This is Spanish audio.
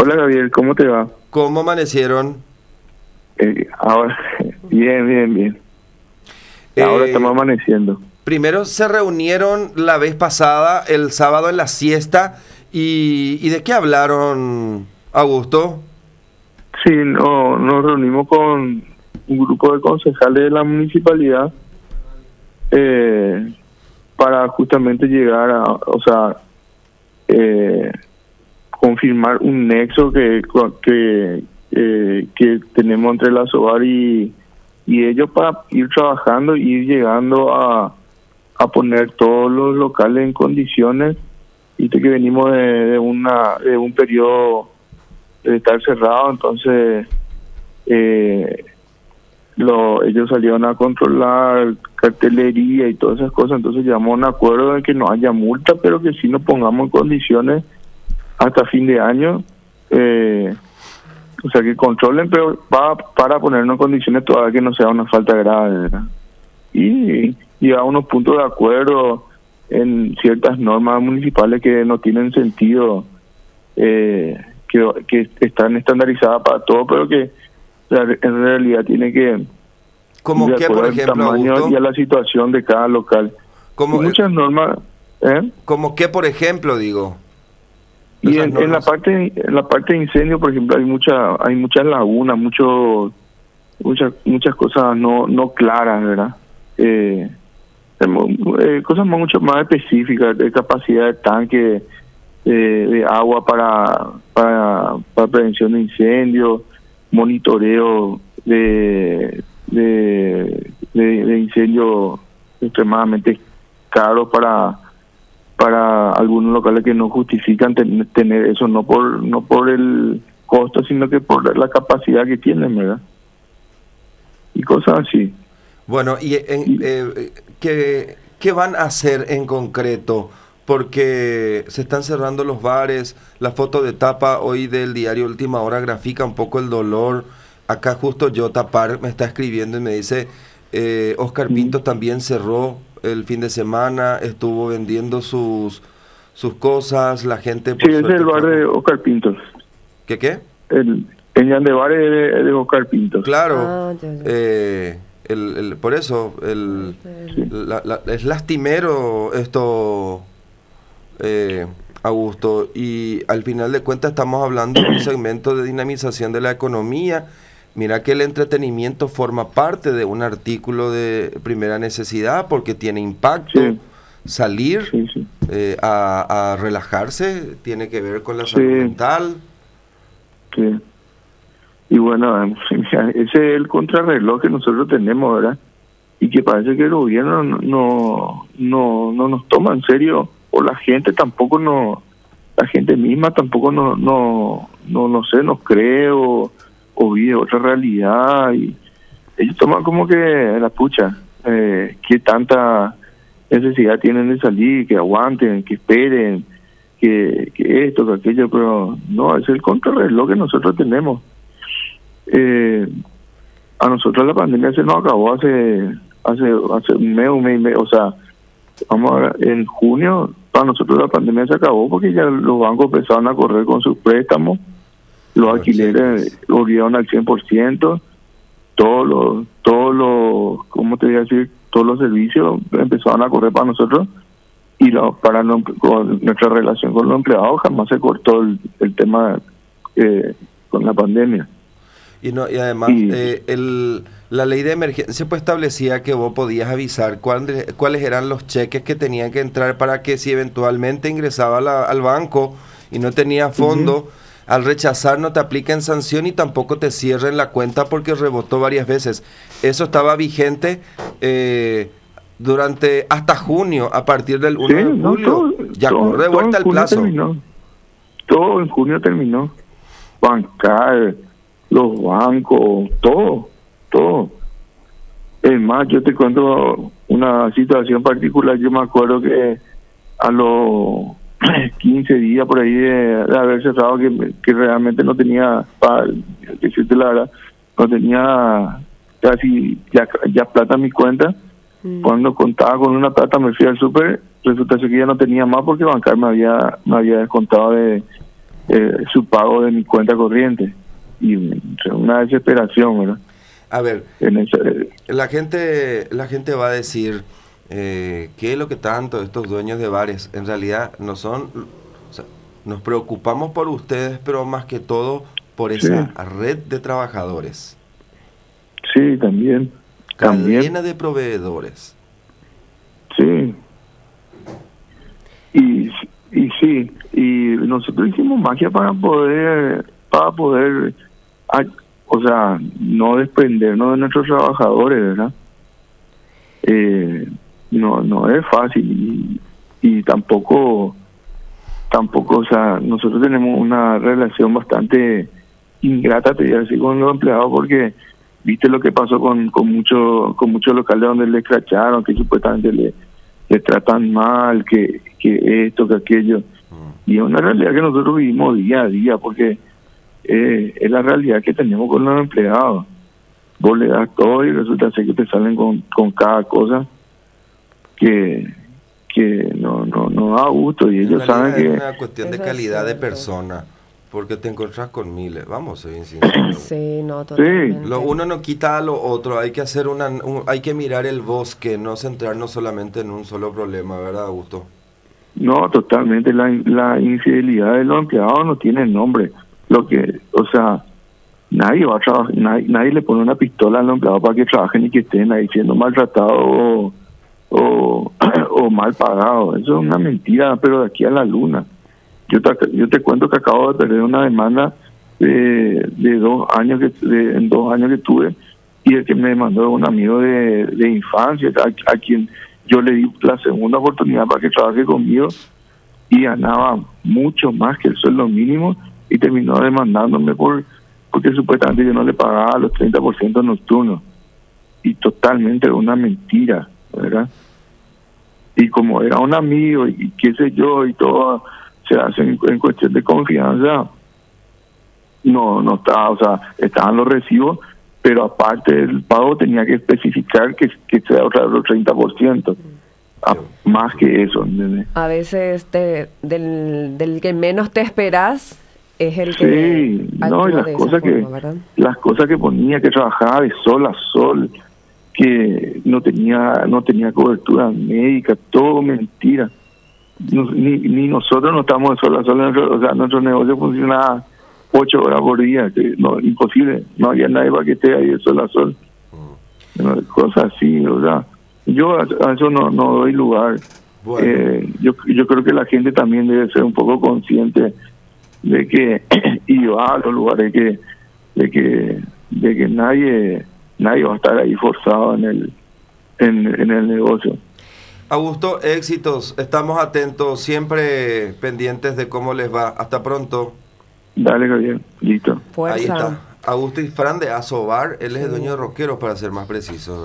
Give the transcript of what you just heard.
Hola Gabriel, ¿cómo te va? ¿Cómo amanecieron? Ahora, bien. Ahora estamos amaneciendo. Primero se reunieron la vez pasada, el sábado en la siesta, ¿y de qué hablaron, Augusto? Sí, no, nos reunimos con un grupo de concejales de la municipalidad para justamente llegar a, confirmar un nexo que tenemos entre la SOAR y ellos para ir trabajando y ir llegando a poner todos los locales en condiciones. Viste que venimos de un periodo de estar cerrado, entonces ellos salieron a controlar cartelería y todas esas cosas, entonces llegamos a un acuerdo de que no haya multa, pero que sí nos pongamos en condiciones hasta fin de año, o sea que controlen, pero para ponernos en condiciones todavía que no sea una falta grave, ¿verdad? Y llegar a unos puntos de acuerdo en ciertas normas municipales que no tienen sentido, que están estandarizadas para todo, pero que en realidad tiene que ¿Cómo de qué, acuerdo por al ejemplo, tamaño Augusto? y a la situación de cada local. ¿Cómo, Y muchas normas, ¿Cómo qué, por ejemplo, digo? y Esas en la normas. parte de incendio, por ejemplo, hay muchas lagunas, muchas cosas no claras, ¿verdad? Cosas mucho más específicas, de capacidad de tanque de agua para prevención de incendios, monitoreo de incendios extremadamente caros para algunos locales que no justifican tener eso, no por el costo, sino que por la capacidad que tienen, ¿verdad? Y cosas así. Bueno, ¿qué van a hacer en concreto? Porque se están cerrando los bares, la foto de tapa hoy del diario Última Hora grafica un poco el dolor. Acá justo Jota Park me está escribiendo y me dice, Oscar Pinto también cerró el fin de semana, estuvo vendiendo sus cosas, la gente Sí, ese es el bar de Oscar Pintos. ¿Qué? El Ñan de Bar es de Oscar Pintos. Claro, ya. por eso es lastimero esto, Augusto, y al final de cuentas estamos hablando de un segmento de dinamización de la economía. Mira que el entretenimiento forma parte de un artículo de primera necesidad porque tiene impacto. Sí. Salir Sí. a relajarse tiene que ver con la salud mental. Sí. Y bueno, ese es el contrarreloj que nosotros tenemos, ¿verdad? Y que parece que el gobierno no nos toma en serio, o la gente tampoco la gente misma tampoco no sé, nos cree o vive otra realidad, y ellos toman como que la pucha, que tanta necesidad tienen de salir, que aguanten, que esperen, que esto, que aquello, pero no, es el contrarreloj que nosotros tenemos. A nosotros la pandemia se nos acabó hace un mes y medio, o sea, vamos a ver, en junio para nosotros la pandemia se acabó porque ya los bancos empezaron a correr con sus préstamos, los alquileres volvieron al 100%, todos los, ¿cómo te voy a decir? Todos los servicios empezaron a correr para nosotros, y con nuestra relación con los empleados jamás se cortó el tema con la pandemia. Y además la ley de emergencia pues establecía que vos podías avisar cuáles eran los cheques que tenían que entrar para que si eventualmente ingresaba al banco y no tenía fondo, al rechazar no te apliquen sanción y tampoco te cierren la cuenta porque rebotó varias veces. Eso estaba vigente durante hasta junio, a partir del 1 de julio. Ya corre de vuelta el plazo. Todo en junio terminó. Bancar, los bancos, todo. Es más, yo te cuento una situación particular. Yo me acuerdo que a los 15 días por ahí de haber cerrado, que realmente no tenía, para decirte la verdad, no tenía casi ya plata en mi cuenta. Cuando contaba con una plata me fui al súper, resulta que ya no tenía más porque Bancar me había descontado de su pago de mi cuenta corriente. Y una desesperación, ¿verdad? A ver, En esa, la gente va a decir, ¿qué es lo que tanto estos dueños de bares? En realidad no son, o sea, nos preocupamos por ustedes, pero más que todo por esa red de trabajadores, sí, también. cadena de proveedores. Sí. Y sí, y nosotros hicimos magia para poder, o sea, no desprendernos de nuestros trabajadores, ¿verdad? No es fácil y tampoco, o sea, nosotros tenemos una relación bastante ingrata, te diría así, con los empleados, porque viste lo que pasó con muchos locales donde le escracharon, que supuestamente le tratan mal, que esto, que aquello. Y es una realidad que nosotros vivimos día a día, porque es la realidad que tenemos con los empleados. Vos le das todo y resulta ser que te salen con cada cosa que no da gusto, y ellos saben que es una cuestión de calidad de persona, porque te encuentras con miles, vamos, soy sincero. Sí, no, totalmente. Sí. Lo uno no quita a lo otro, hay que hacer hay que mirar el bosque, no centrarnos solamente en un solo problema, ¿verdad, Augusto? no, totalmente, la infidelidad de los empleados no tiene nombre. Lo que, o sea, nadie va a trabajar, nadie le pone una pistola a los empleados para que trabajen y que estén ahí siendo maltratados o mal pagados. Eso es una mentira, pero de aquí a la luna. Yo te cuento que acabo de perder una demanda de 2 años en 2 años que tuve, y el que me mandó es un amigo de infancia, a quien yo le di la segunda oportunidad para que trabaje conmigo, y ganaba mucho más que el sueldo mínimo, y terminó demandándome porque supuestamente yo no le pagaba los 30% nocturnos, y totalmente una mentira, ¿verdad? Y como era un amigo y qué sé yo, y todo se hace en cuestión de confianza, no estaba, o sea, estaban los recibos, pero aparte del pago tenía que especificar que sea otro 30%, más que eso, ¿entendés? A veces del que menos te esperas es el que sí, no, y las cosas que ponía, que trabajaba de sol a sol, que no tenía cobertura médica, todo mentira. Ni nosotros no estamos de sol a sol, o sea, nuestro negocio funcionaba 8 horas por día, que no, imposible, no había nadie para que esté ahí de sol a sol. Cosas así, o sea, yo a eso no doy lugar. Bueno. Yo creo que la gente también debe ser un poco consciente de que y va a los lugares de que nadie va a estar ahí forzado en el negocio. Augusto, éxitos, estamos atentos, siempre pendientes de cómo les va. Hasta pronto. Dale, Gabriel, listo. Fuerza. Ahí está, Augusto Ifrán de Asobar, él es el dueño de Roqueros, para ser más preciso.